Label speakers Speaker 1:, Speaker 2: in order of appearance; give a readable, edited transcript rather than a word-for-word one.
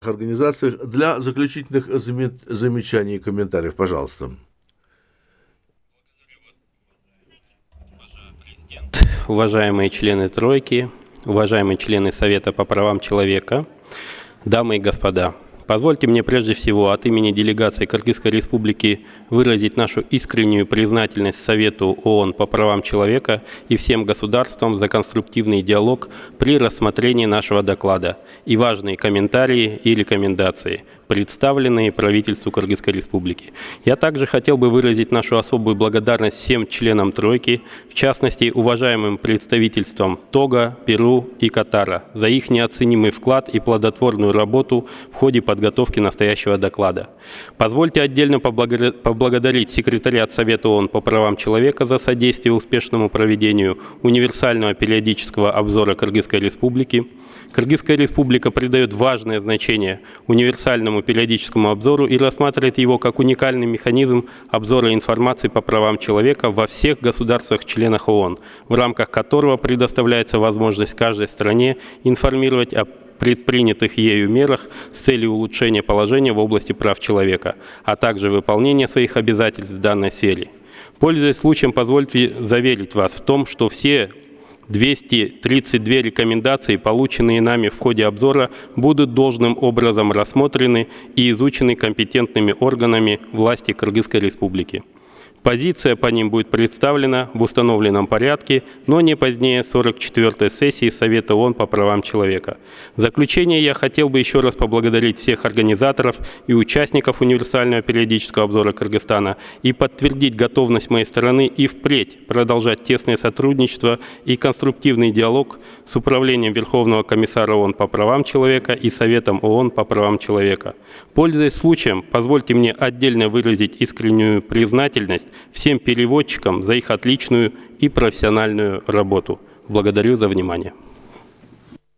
Speaker 1: организациях для заключительных замечаний и комментариев. Пожалуйста.
Speaker 2: Уважаемые члены Тройки, уважаемые члены Совета по правам человека, дамы и господа, позвольте мне прежде всего от имени делегации Кыргызской Республики выразить нашу искреннюю признательность Совету ООН по правам человека и всем государствам за конструктивный диалог при рассмотрении нашего доклада и важные комментарии и рекомендации, представленные правительству Кыргызской Республики. Я также хотел бы выразить нашу особую благодарность всем членам Тройки, в частности, уважаемым представительствам Того, Перу и Катара за их неоценимый вклад и плодотворную работу в ходе подготовки настоящего доклада. Позвольте отдельно поблагодарить секретариат Совета ООН по правам человека за содействие успешному проведению универсального периодического обзора Кыргызской Республики. Кыргызская Республика придает важное значение универсальному периодическому обзору и рассматривает его как уникальный механизм обзора информации по правам человека во всех государствах-членах ООН, в рамках которого предоставляется возможность каждой стране информировать о предпринятых ею мерах с целью улучшения положения в области прав человека, а также выполнения своих обязательств в данной сфере. Пользуясь случаем, позвольте заверить вас в том, что все 232 рекомендации, полученные нами в ходе обзора, будут должным образом рассмотрены и изучены компетентными органами власти Кыргызской Республики. Позиция по ним будет представлена в установленном порядке, но не позднее 44-й сессии Совета ООН по правам человека. В заключение я хотел бы еще раз поблагодарить всех организаторов и участников универсального периодического обзора Кыргызстана и подтвердить готовность моей стороны и впредь продолжать тесное сотрудничество и конструктивный диалог с Управлением Верховного комиссара ООН по правам человека и Советом ООН по правам человека. Пользуясь случаем, позвольте мне отдельно выразить искреннюю признательность всем переводчикам за их отличную и профессиональную работу. Благодарю за внимание.